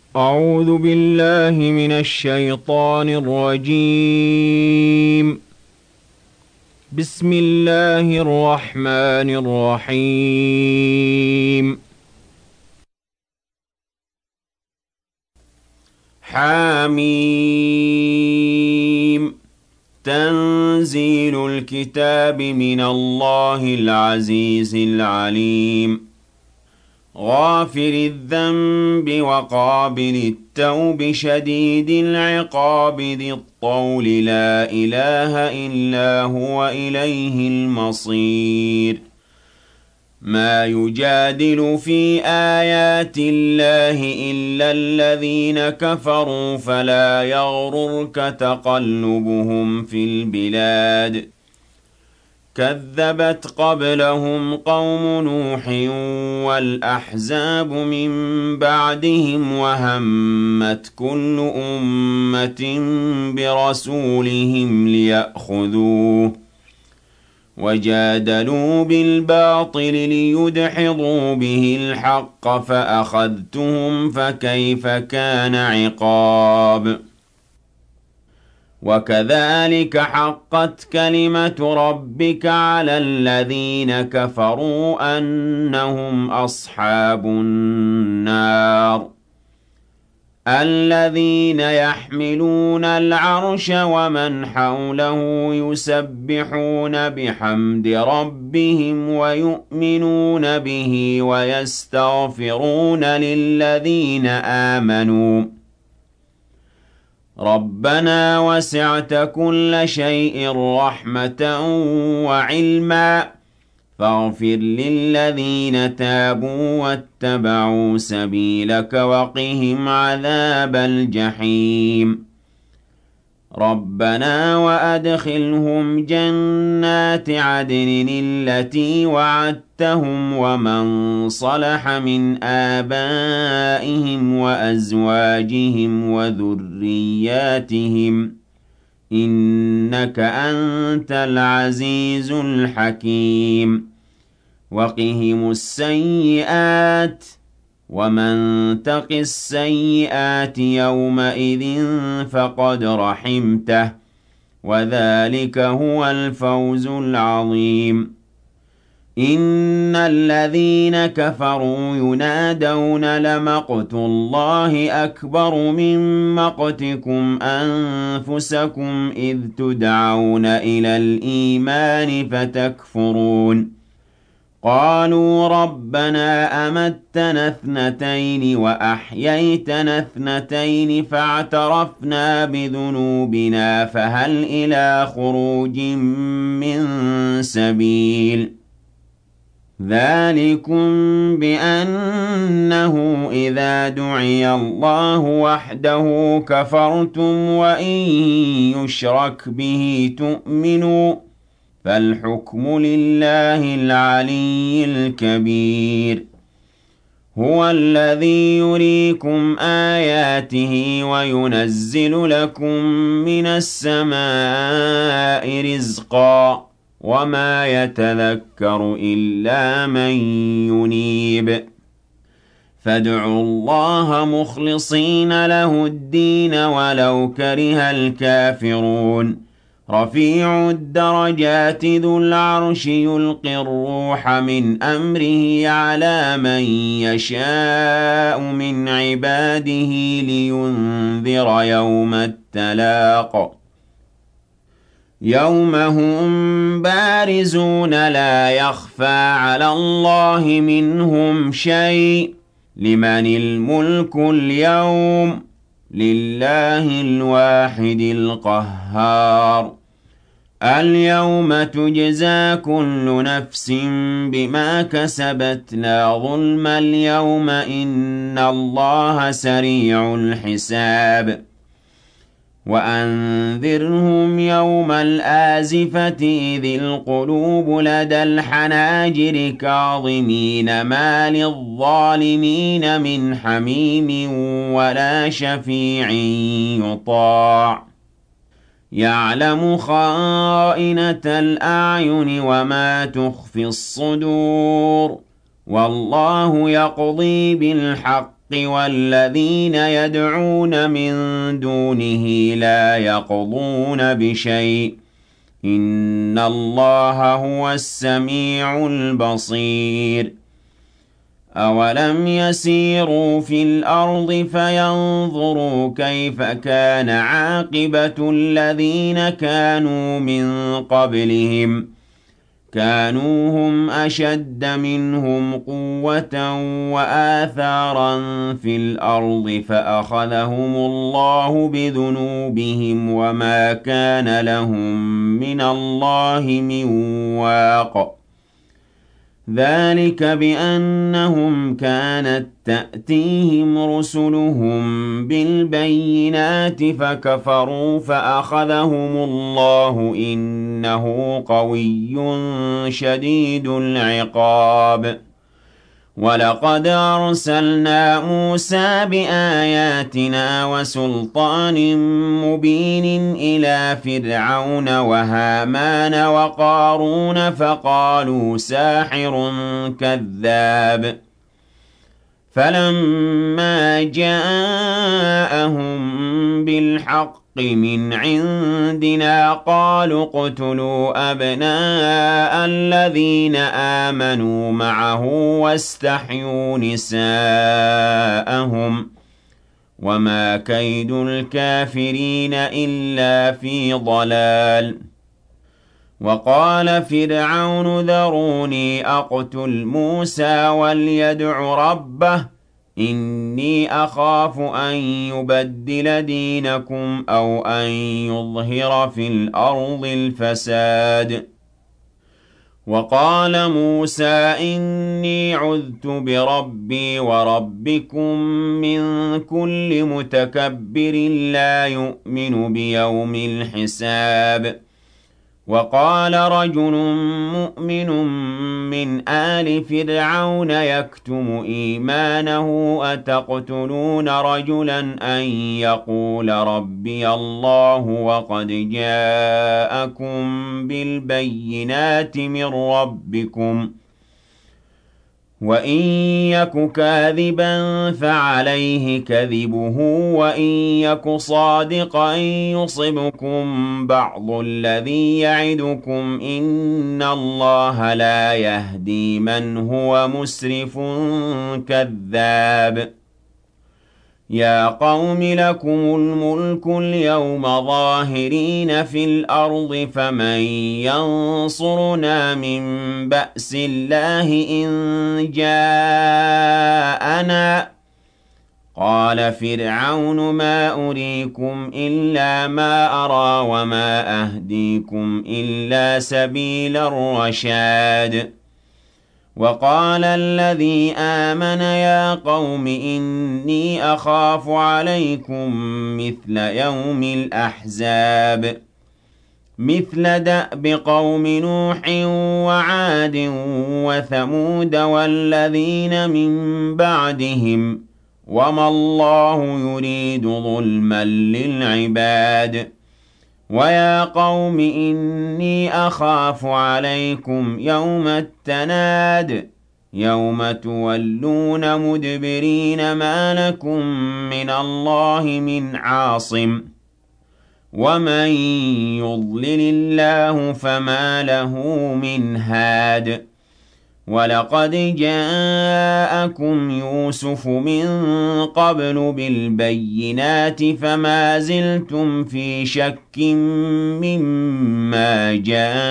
أعوذ بالله من الشيطان الرجيم. بسم الله الرحمن الرحيم. حميم. تنزيل الكتاب من الله العزيز العليم. غافر الذنب وقابل التوب شديد العقاب ذي الطول لا إله إلا هو إليه المصير. ما يجادل في آيات الله إلا الذين كفروا فلا يغررك تقلبهم في البلاد. كذبت قبلهم قوم نوح والأحزاب من بعدهم وهمت كل أمة برسولهم ليأخذوه وجادلوا بالباطل ليدحضوا به الحق فأخذتهم فكيف كان عقاب. وكذلك حقت كلمة ربك على الذين كفروا أنهم أصحاب النار. الذين يحملون العرش ومن حوله يسبحون بحمد ربهم ويؤمنون به ويستغفرون للذين آمنوا ربنا وسعت كل شيء رحمة وعلما فاغفر للذين تابوا واتبعوا سبيلك وقهم عذاب الجحيم. ربنا وأدخلهم جنات عدن التي وعدتهم ومن صلح من آبائهم وأزواجهم وذرياتهم إنك أنت العزيز الحكيم. وقهم السيئات ومن تق السيئات يومئذ فقد رحمته وذلك هو الفوز العظيم. إن الذين كفروا ينادون لمقت الله أكبر من مقتكم أنفسكم إذ تدعون إلى الإيمان فتكفرون. قالوا ربنا أمتنا اثنتين وأحييتنا اثنتين فاعترفنا بذنوبنا فهل إلى خروج من سبيل. ذلكم بأنه إذا دعي الله وحده كفرتم وإن يشرك به تؤمنوا فالحكم لله العلي الكبير. هو الذي يريكم آياته وينزل لكم من السماء رزقا وما يتذكر إلا من ينيب. فادعوا الله مخلصين له الدين ولو كره الكافرون. رفيع الدرجات ذو العرش يلقي الروح من أمره على من يشاء من عباده لينذر يوم التلاق. يوم هم بارزون لا يخفى على الله منهم شيء. لمن الملك اليوم لله الواحد القهار. اليوم تجزى كل نفس بما كسبت لا ظلم اليوم إن الله سريع الحساب. وأنذرهم يوم الآزفة إذ القلوب لدى الحناجر كاظمين ما للظالمين من حميم ولا شفيع يطاع. يعلم خائنة الأعين وما تخفي الصدور والله يقضي بالحق والذين يدعون من دونه لا يقضون بشيء إن الله هو السميع البصير أولم يسيروا في الأرض فينظروا كيف كان عاقبة الذين كانوا من قبلهم كانوا هم أشد منهم قوة وآثارا في الأرض فأخذهم الله بذنوبهم وما كان لهم من الله من واق ذلك بأنهم كانت تأتيهم رسلهم بالبينات فكفروا فأخذهم الله إنه قوي شديد العقاب ولقد أرسلنا موسى بآياتنا وسلطان مبين إلى فرعون وهامان وقارون فقالوا ساحر كذاب فلما جاءهم بالحق من عندنا قالوا اقتلوا أبناء الذين آمنوا معه واستحيوا نساءهم وما كيد الكافرين إلا في ضلال وقال فرعون ذروني أقتل موسى وليدع ربه إني أخاف أن يبدل دينكم أو أن يظهر في الأرض الفساد وقال موسى إني عذت بربي وربكم من كل متكبر لا يؤمن بيوم الحساب وقال رجل مؤمن من آل فرعون يكتم إيمانه أتقتلون رجلا أن يقول ربي الله وقد جاءكم بالبينات من ربكم وإن يك كاذبا فعليه كذبه وإن يك صادقا يصبكم بعض الذي يعدكم إن الله لا يهدي من هو مسرف كذاب يا قوم لكم الملك اليوم ظاهرين في الأرض فمن ينصرنا من بأس الله إن جاءنا قال فرعون ما أريكم إلا ما أرى وما أهديكم إلا سبيل الرشاد وقال الذي آمن يا قوم إني أخاف عليكم مثل يوم الأحزاب مثل دأب قوم نوح وعاد وثمود والذين من بعدهم وما الله يريد ظلما للعباد ويا قوم إني أخاف عليكم يوم التناد يوم تولون مدبرين ما لكم من الله من عاصم ومن يضلل الله فما له من هاد ولقد جاءكم يوسف من قبل بالبينات فما زلتم في شك مما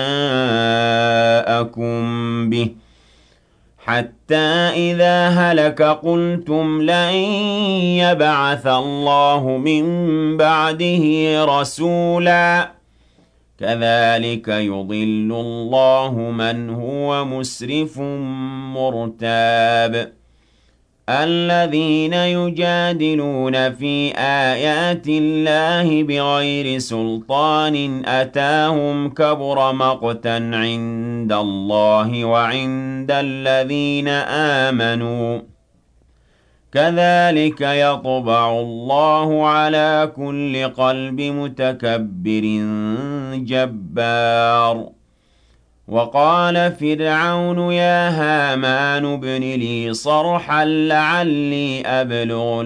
جاءكم به حتى إذا هلك قلتم لن يبعث الله من بعده رسولا كذلك يضل الله من هو مسرف مرتاب الذين يجادلون في آيات الله بغير سلطان أتاهم كبر مقتا عند الله وعند الذين آمنوا كذلك يطبع الله على كل قلب متكبر جبار وقال فرعون يا هامان ابن لي صرحا لعلي أبلغ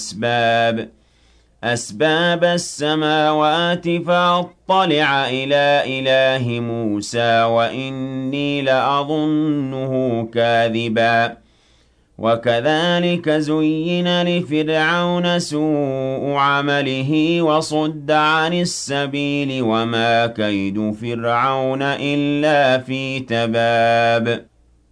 أسباب السماوات فأطلع إلى إله موسى وإني لأظنه كاذبا وكذلك زين لفرعون سوء عمله وصد عن السبيل وما كيد فرعون إلا في تباب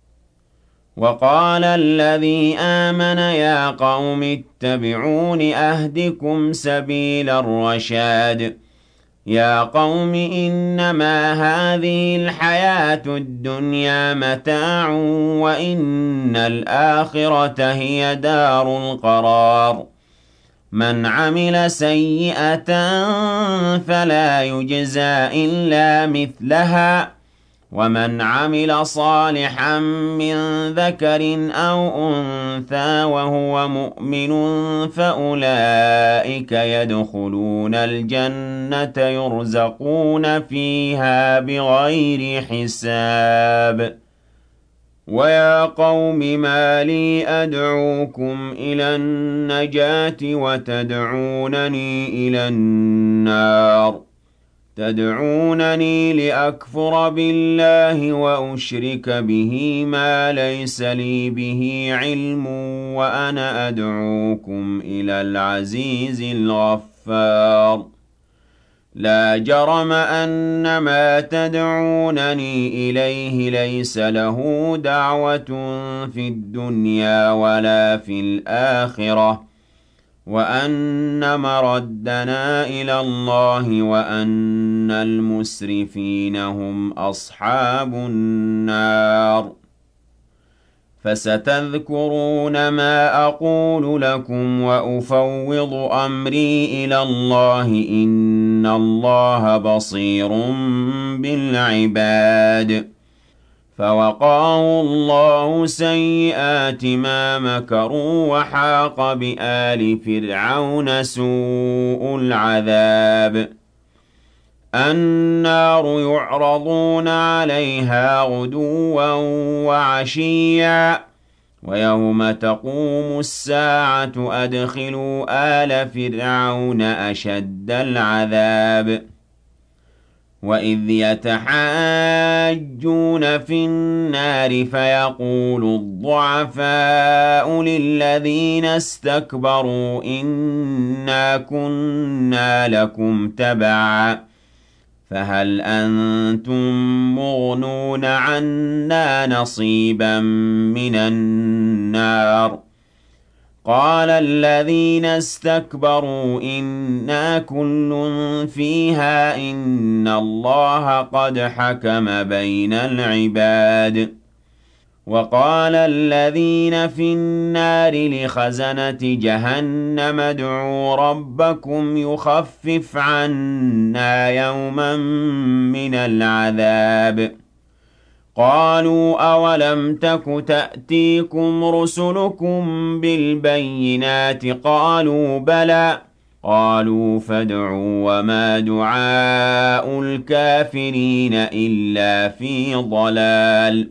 وقال الذي آمن يا قوم اتبعون أهدكم سبيل الرشاد يا قوم إنما هذه الحياة الدنيا متاع وإن الآخرة هي دار القرار من عمل سيئة فلا يجزى إلا مثلها ومن عمل صالحا من ذكر أو أنثى وهو مؤمن فأولئك يدخلون الجنة يرزقون فيها بغير حساب ويا قوم ما لي أدعوكم إلى النجاة وتدعونني إلى النار تدعونني لأكفر بالله وأشرك به ما ليس لي به علم وأنا أدعوكم إلى العزيز الغفار لا جرم أن ما تدعونني إليه ليس له دعوة في الدنيا ولا في الآخرة وأن مردنا إلى الله وأن المسرفين هم أصحاب النار فستذكرون ما أقول لكم وأفوض أمري إلى الله إن الله بصير بالعباد فوقاه الله سيئات ما مكروا وحاق بآل فرعون سوء العذاب النار يعرضون عليها غدوا وعشيا ويوم تقوم الساعة أدخلوا آل فرعون أشد العذاب وإذ يتحاجون في النار فيقول الضعفاء للذين استكبروا إنا كنا لكم تبعا فهل أنتم مغنون عنا نصيبا من النار قال الذين استكبروا إنا كل فيها إن الله قد حكم بين العباد وقال الذين في النار لخزنة جهنم ادعوا ربكم يخفف عنا يوما من العذاب قالوا أولم تك تأتيكم رسلكم بالبينات قالوا بلى قالوا فادعوا وما دعاء الكافرين إلا في ضلال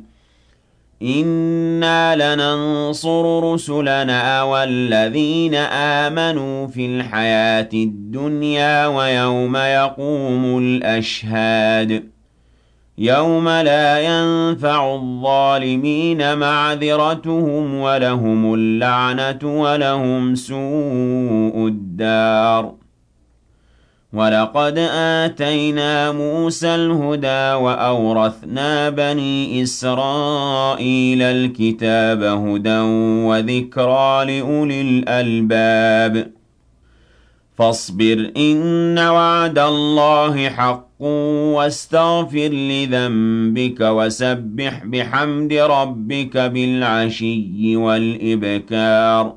إنا لننصر رسلنا والذين آمنوا في الحياة الدنيا ويوم يقوم الأشهاد يوم لا ينفع الظالمين معذرتهم ولهم اللعنة ولهم سوء الدار ولقد آتينا موسى الهدى وأورثنا بني إسرائيل الكتاب هدى وذكرى لأولي الألباب فاصبر إن وعد الله حق واستغفر لذنبك وسبح بحمد ربك بالعشي والإبكار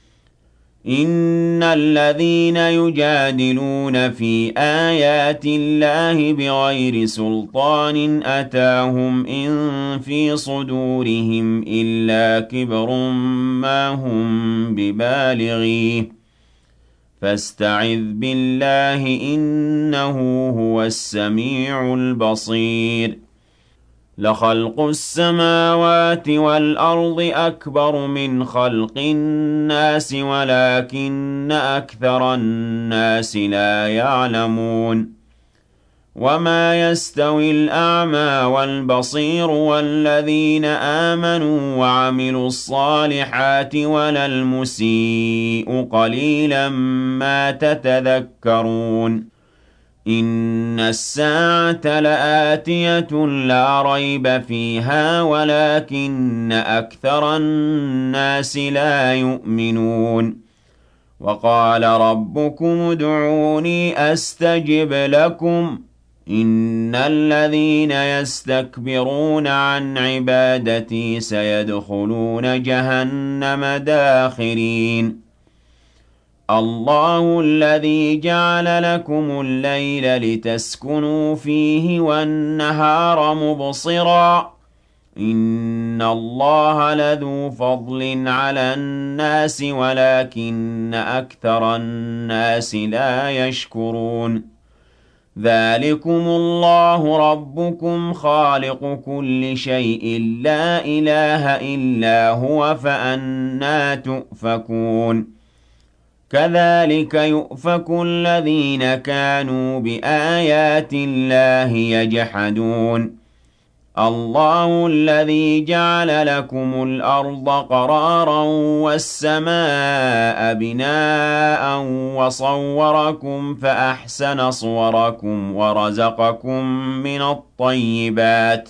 إن الذين يجادلون في آيات الله بغير سلطان أتاهم إن في صدورهم إلا كبر ما هم ببالغيه فاستعذ بالله إنه هو السميع البصير لخلق السماوات والأرض أكبر من خلق الناس ولكن أكثر الناس لا يعلمون وما يستوي الأعمى والبصير والذين آمنوا وعملوا الصالحات ولا المسيء قليلا ما تتذكرون إن الساعة لآتية لا ريب فيها ولكن أكثر الناس لا يؤمنون وقال ربكم ادعوني أستجب لكم إن الذين يستكبرون عن عبادتي سيدخلون جهنم داخرين الله الذي جعل لكم الليل لتسكنوا فيه والنهار مبصرا إن الله لذو فضل على الناس ولكن أكثر الناس لا يشكرون ذلكم الله ربكم خالق كل شيء لا إله إلا هو فأنى تؤفكون كذلك يؤفك الذين كانوا بآيات الله يجحدون الله الذي جعل لكم الأرض قرارا والسماء بناء وصوركم فأحسن صوركم ورزقكم من الطيبات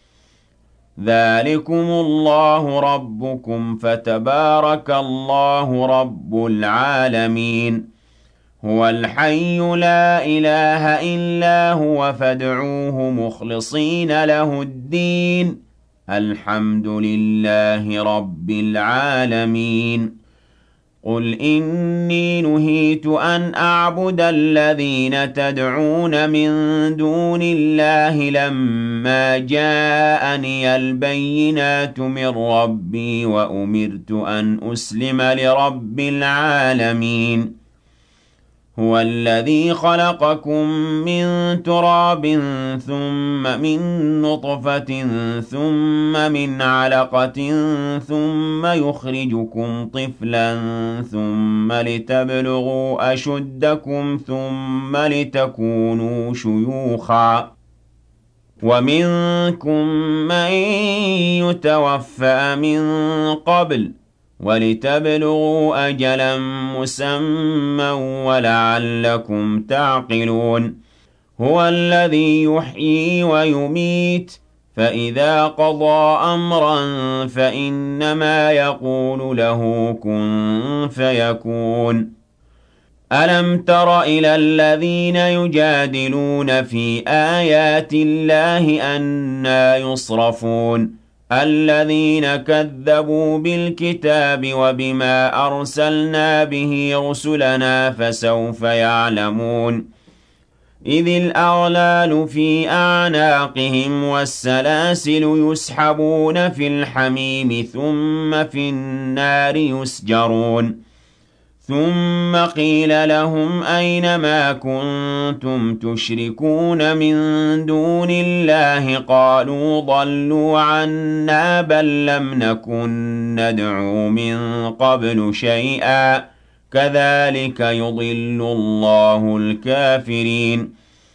ذلكم الله ربكم فتبارك الله رب العالمين هو الحي لا إله إلا هو فادعوه مخلصين له الدين الحمد لله رب العالمين قل إني نهيت أن أعبد الذين تدعون من دون الله لما جاءني البينات من ربي وأمرت أن أسلم لرب العالمين هو الذي خلقكم من تراب ثم من نطفة ثم من علقة ثم يخرجكم طفلا ثم لتبلغوا أشدكم ثم لتكونوا شيوخا ومنكم من يتوفى من قبل ولتبلغوا أجلا مسمى ولعلكم تعقلون هو الذي يحيي ويميت فإذا قضى أمرا فإنما يقول له كن فيكون ألم تر إلى الذين يجادلون في آيات الله أنى يصرفون الذين كذبوا بالكتاب وبما أرسلنا به رسلنا فسوف يعلمون إذ الأغلال في أعناقهم والسلاسل يسحبون في الحميم ثم في النار يسجرون ثم قيل لهم أين ما كنتم تشركون من دون الله قالوا ضلوا عنا بل لم نكن ندعو من قبل شيئا كذلك يضل الله الكافرين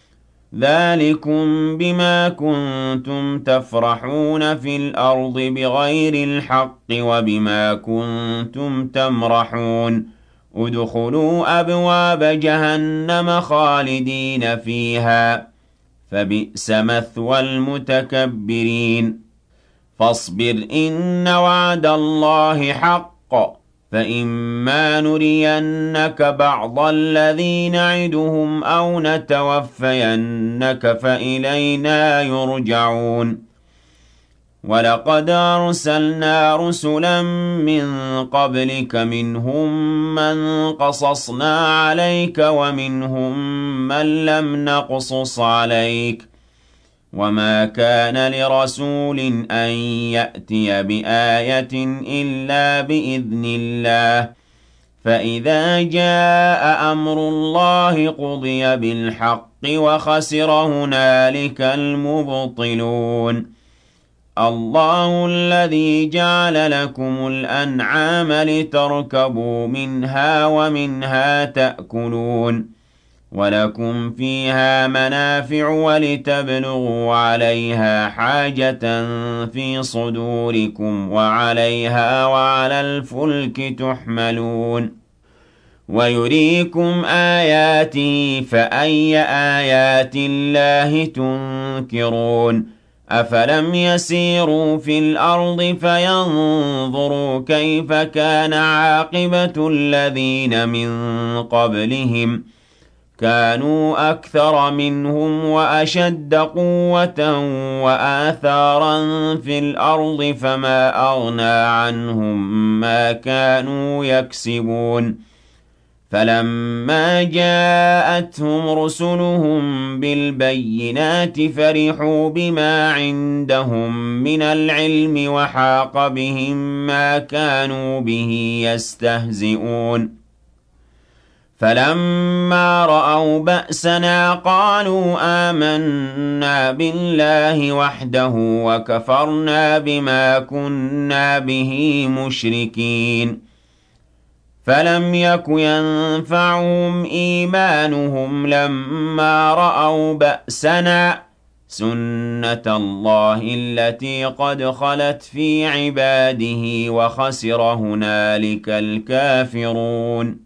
ذلكم بما كنتم تفرحون في الأرض بغير الحق وبما كنتم تمرحون ادخلوا أبواب جهنم خالدين فيها فبئس مثوى المتكبرين فاصبر إن وعد الله حق فإما نرينك بعض الذي نعدهم أو نتوفينك فإلينا يرجعون ولقد أرسلنا رسلا من قبلك منهم من قصصنا عليك ومنهم من لم نقصص عليك وما كان لرسول أن يأتي بآية إلا بإذن الله فإذا جاء أمر الله قضي بالحق وخسر هنالك المبطلون الله الذي جعل لكم الأنعام لتركبوا منها ومنها تأكلون ولكم فيها منافع ولتبلغوا عليها حاجة في صدوركم وعليها وعلى الفلك تحملون ويريكم آياته فأي آيات الله تنكرون أفلم يسيروا في الأرض فينظروا كيف كان عاقبة الذين من قبلهم كانوا أكثر منهم وأشد قوة وآثارا في الأرض فما أغنى عنهم ما كانوا يكسبون فلما جاءتهم رسلهم بالبينات فرحوا بما عندهم من العلم وحاق بهم ما كانوا به يستهزئون فلما رأوا بأسنا قالوا آمنا بالله وحده وكفرنا بما كنا به مشركين فلم يك ينفعهم إيمانهم لما رأوا بأسنا سنة الله التي قد خلت في عباده وخسر هنالك الكافرون